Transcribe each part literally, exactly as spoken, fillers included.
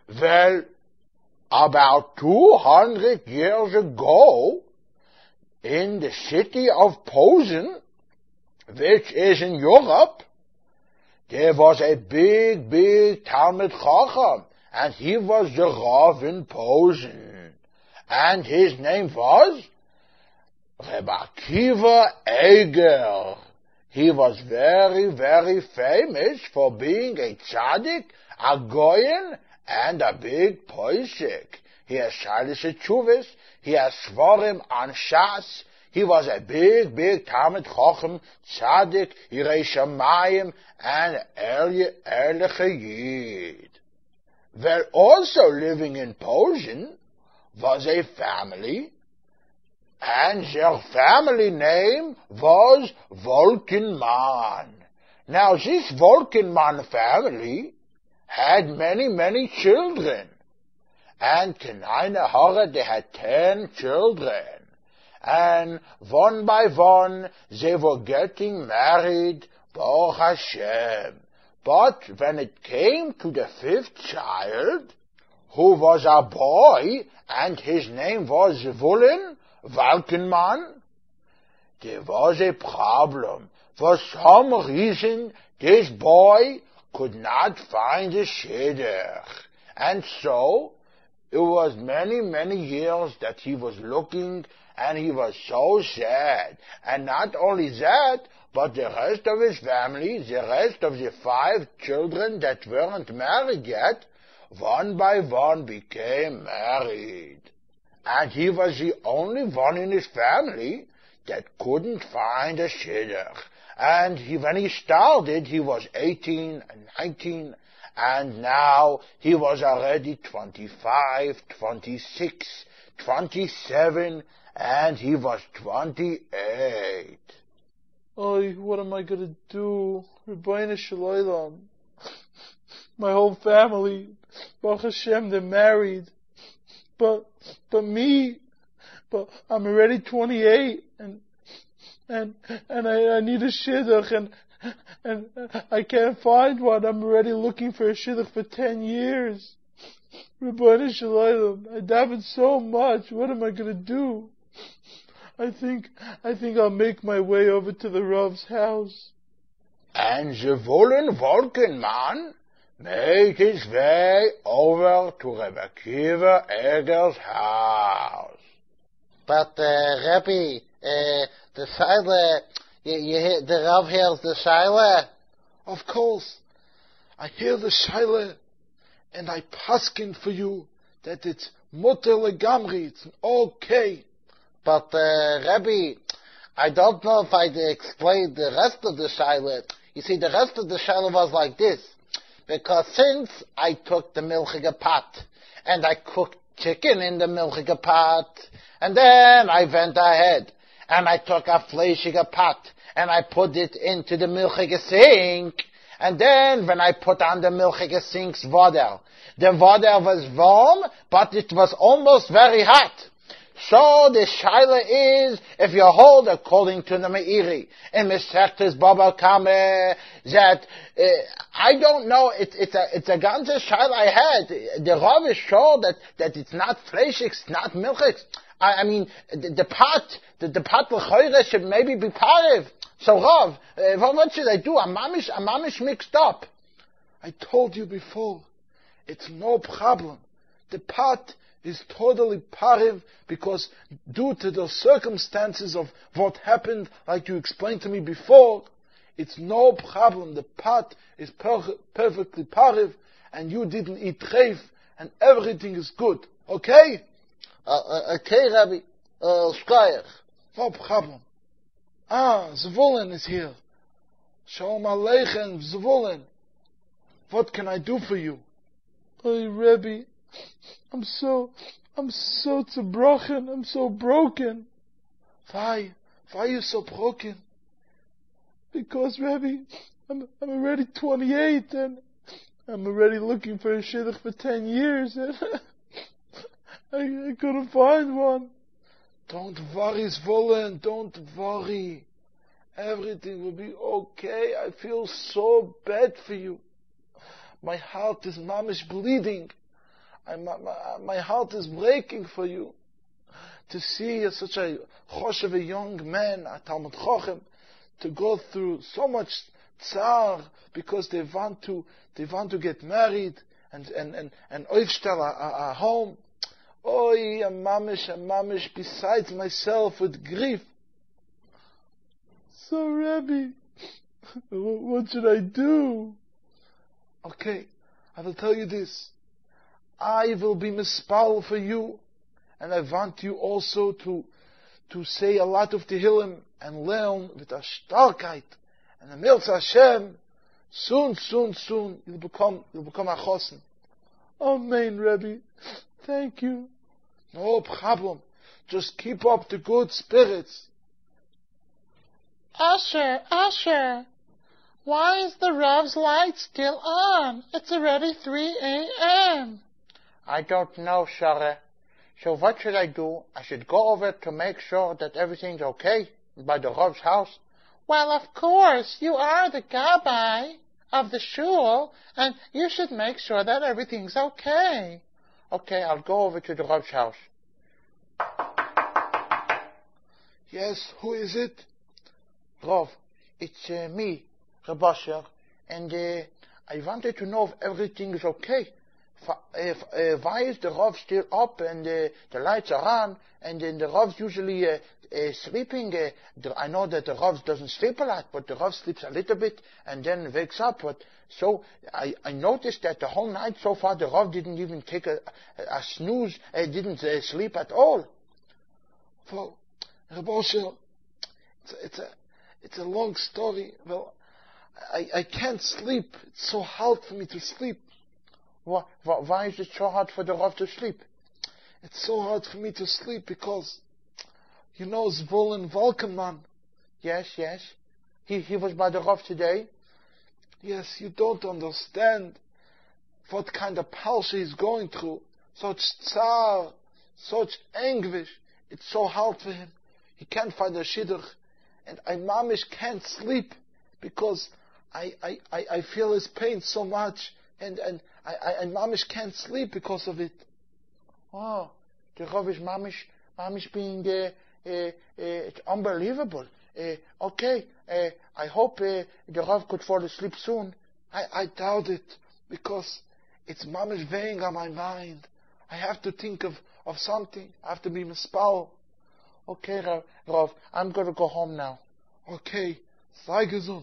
Well, about two hundred years ago, in the city of Posen, which is in Europe, there was a big, big Talmid Chacham, and he was the Rav in Posen. And his name was Rebbe Akiva Eger. He was very, very famous for being a tzaddik, a goyen, and a big posek. He has Shalis Tshuvos, he has Svarim on Shas. He was a big, big Talmid Chacham, tzaddik, Yirei Shamayim, and Ehrliche Yid. Well, also living in Posen was a family, and their family name was Wolkenman. Now, this Wolkenman family had many, many children, and Kenaina Hora, they had ten children, and one by one they were getting married, Baruch Hashem. But when it came to the fifth child, who was a boy, and his name was Zvulun Wolkenman, there was a problem. For some reason, this boy could not find a shidduch. And so, it was many, many years that he was looking, and he was so sad. And not only that, but the rest of his family, the rest of the five children that weren't married yet, one by one became married. And he was the only one in his family that couldn't find a shidduch. And he, when he started, he was eighteen and nineteen, and now he was already twenty-five, twenty-six, twenty-seven, and he was twenty-eight. Oh, what am I going to do? Rebbeinu Shalom. My whole family, Baruch Hashem, they're married. But, but me, but I'm already twenty-eight, and, and, and I, I need a shidduch, and, and I can't find one. I'm already looking for a shidduch for ten years. Rebbeinu Shalom, I davened so much. What am I going to do? I think, I think I'll make my way over to the Rav's house. And Zvulun Wolkenman made his way over to Rebbe Akiva Eger's house. But, uh, Rebbe, uh, the Shaila, you, you hear, the Rav hears the Shaila? Of course. I hear the Shaila, and I paskin for you that it's mutter legamri, it's okay. But, uh, Rebbe, I don't know if I'd explained the rest of the Shaila. You see, the rest of the Shaila was like this. Because since I took the milchige pot, and I cooked chicken in the milchige pot, and then I went ahead, and I took a fleishige pot, and I put it into the milchige sink, and then when I put on the milchige sink's water, the water was warm, but it was almost very hot. So the shaila is, if you hold according to the Meiri, in Mesechtes Baba Kame, that, uh, I don't know, it, it's a, it's a ganze shaila I had. The Rav is sure that, that it's not fleshig, it's not milchig. I, I mean, the, the pot, the, the pot l'choire should maybe be parev. So Rav, uh, what, what should I do? I'm mamish, I'm mamish mixed up. I told you before, it's no problem. The pot is totally parev because due to the circumstances of what happened, like you explained to me before, it's no problem. The pot is per- perfectly parev, and you didn't eat treif, and everything is good. Okay? Uh, uh, okay, Rabbi. Uh, Shkoyach. No problem. Ah, Zvulun is here. Shalom Aleichem, Zvulun. What can I do for you? Hey, Rebbe, I'm so, I'm so zerbrochen, I'm so broken. Why? Why are you so broken? Because, Rebbe, I'm, I'm already twenty-eight, and I'm already looking for a shidduch for ten years, and I, I couldn't find one. Don't worry, Zvulun, don't worry. Everything will be okay. I feel so bad for you. My heart is mamish bleeding. I, my, my, my heart is breaking for you. To see such a choshev, a young man, a Talmud Chochem, to go through so much tsar because they want to, they want to get married and and and and aufstell a, a, a home. Oy, a mamish, a mamish, besides myself with grief. So, Rebbe, what should I do? Okay, I will tell you this. I will be mispal for you, and I want you also to to say a lot of Tehillim and learn with a starkheit and a Mirz Hashem. Soon, soon, soon, you'll become you'll become a chosen. Amen, Rebbe. Thank you. No problem. Just keep up the good spirits. Asher, Asher, why is the Rav's light still on? It's already three a.m. I don't know, Shara. So what should I do? I should go over to make sure that everything's okay by the Rav's house? Well, of course, you are the Gabbai of the shul, and you should make sure that everything's okay. Okay, I'll go over to the Rav's house. Yes, who is it? Rav, it's uh, me, Reb Asher, and uh, I wanted to know if everything is okay. F- if, uh, why is the Rav still up and uh, the lights are on, and then the Rav's usually uh, uh, sleeping? Uh, the, I know that the Rav doesn't sleep a lot, but the Rav sleeps a little bit and then wakes up. But so I, I noticed that the whole night so far the Rav didn't even take a, a, a snooze, uh, didn't uh, sleep at all. Well, Reb Asher, it's, it's a it's a long story. Well, I I can't sleep. It's so hard for me to sleep. Why, why is it so hard for the Rav to sleep? It's so hard for me to sleep because, you know, Zvolin Valkenman. Yes, yes. He he was by the Rav today. Yes, you don't understand what kind of palsha he's going through. Such tsar, such anguish. It's so hard for him. He can't find a shidduch. And I mamish can't sleep because I, I, I, I feel his pain so much. And, and I, I, I mamish can't sleep because of it. Oh, the Rav is mamish, mamish being, uh, uh, uh, it's unbelievable. Uh, okay, uh, I hope uh, the Rav could fall asleep soon. I, I doubt it because it's mamish weighing on my mind. I have to think of, of something. I have to be mispal. Okay, Rav, Rav, I'm going to go home now. Okay, sei gesund.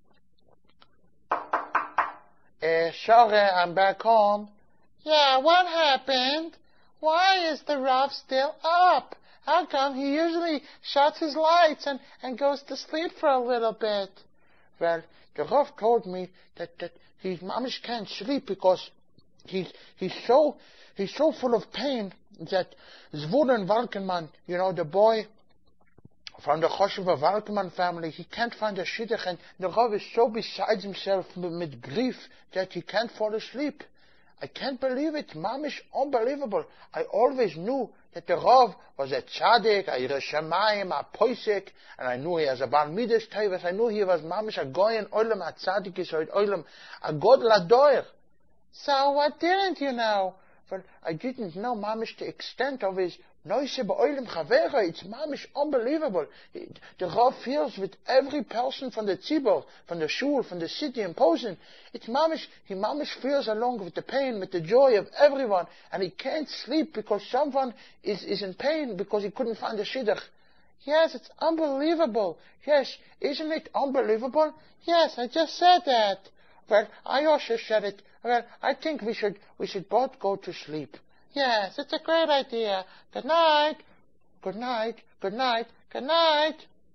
Uh, sorry, I'm back home. Yeah, what happened? Why is the Rav still up? How come he usually shuts his lights and, and goes to sleep for a little bit? Well, the Rav told me that, that his mamish can't sleep because he's, he's so, he's so full of pain that Zvulun Valkenman, you know, the boy from the Chosheva Valkenman family, he can't find a shidduch, and the Rav is so beside himself with grief that he can't fall asleep. I can't believe it. Mamish, unbelievable. I always knew that the Rav was a tzaddik, a Yireh Shamayim, a poisek, and I knew he has a Bar Midas Tevis. I knew he was mamish a goyen olam, a tzaddik is olam, a god ladoyer. So what didn't you know? Well, I didn't know mamish the extent of his noise ba'olim chavera. It's mamish unbelievable. The Rav feels with every person from the tzibur, from the shul, from the city in Posen. It's mamish, he mamish feels along with the pain, with the joy of everyone, and he can't sleep because someone is, is in pain because he couldn't find a shidduch. Yes, it's unbelievable. Yes, isn't it unbelievable? Yes, I just said that. Well, I also said it. Well, I think we should we should both go to sleep. Yes, it's a great idea. Good night. Good night. Good night. Good night.